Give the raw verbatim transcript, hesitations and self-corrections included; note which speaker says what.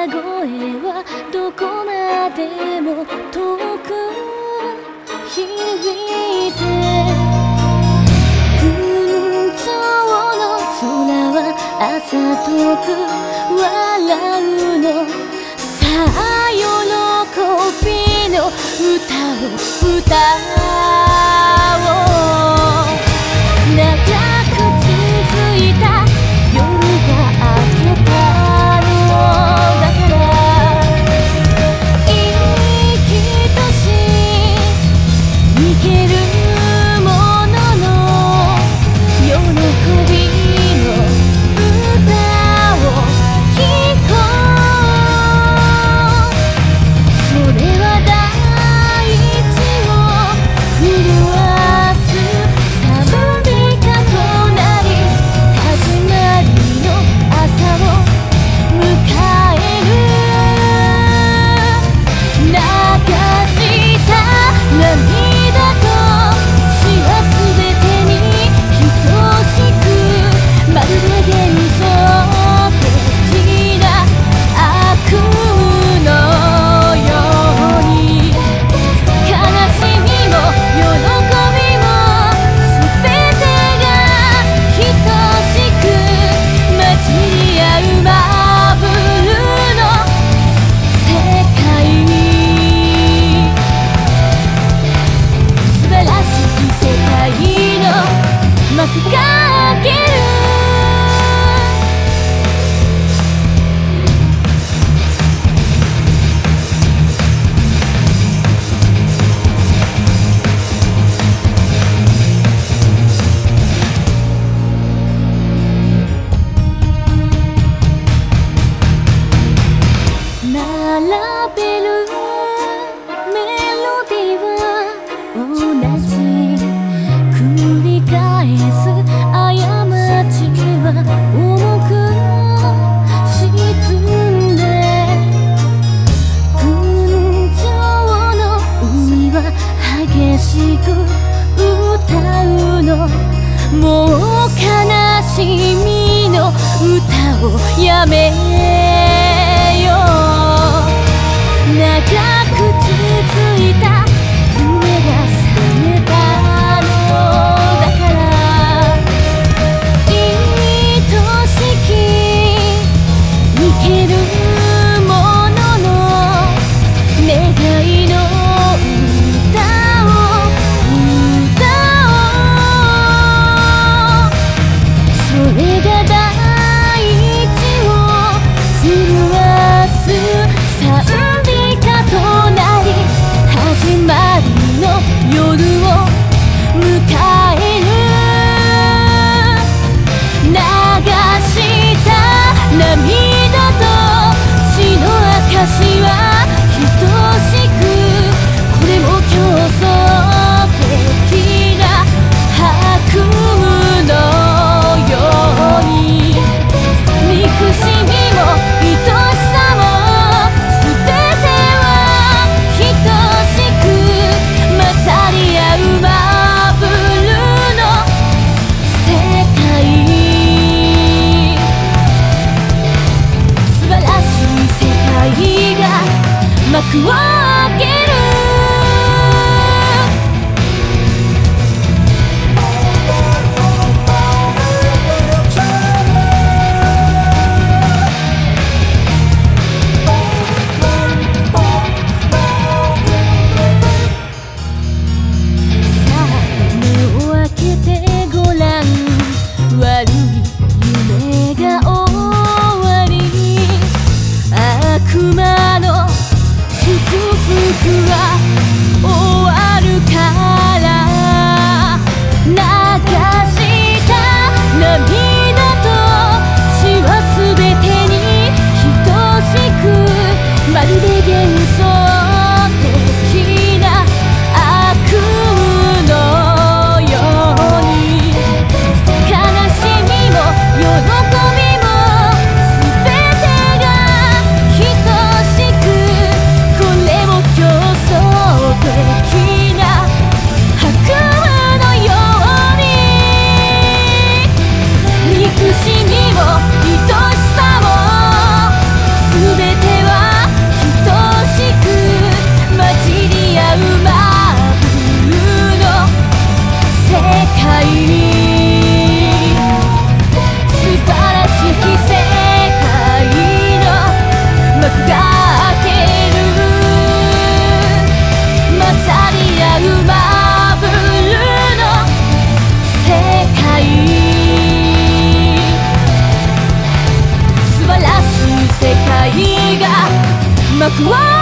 Speaker 1: 声はどこまでも遠く響いて、群青の空は朝遠く笑うのさあ、喜びの歌を歌おう。長く続いた夜が明けたのだから、生きとし生けるものの喜びの歌を聴こう。それは大地を震わす賛美歌となり、始まりの朝を迎える。流した涙と血はすべてに等しく、まるで幻想的な悪のように、悲しみも喜びもすべてが等しく混じり合うマーブルの世界。素晴らしき世界の幕が開ける。並べるメロディは同じ、繰り返す過ちは重く沈んで、群青の海は激しく歌うの。もう悲しみの歌をやめよう。長く続いた夢が覚めたのだから、愛しき生けるものの願いの歌を歌おう。それが大地を震わす賛美歌となり、始僕は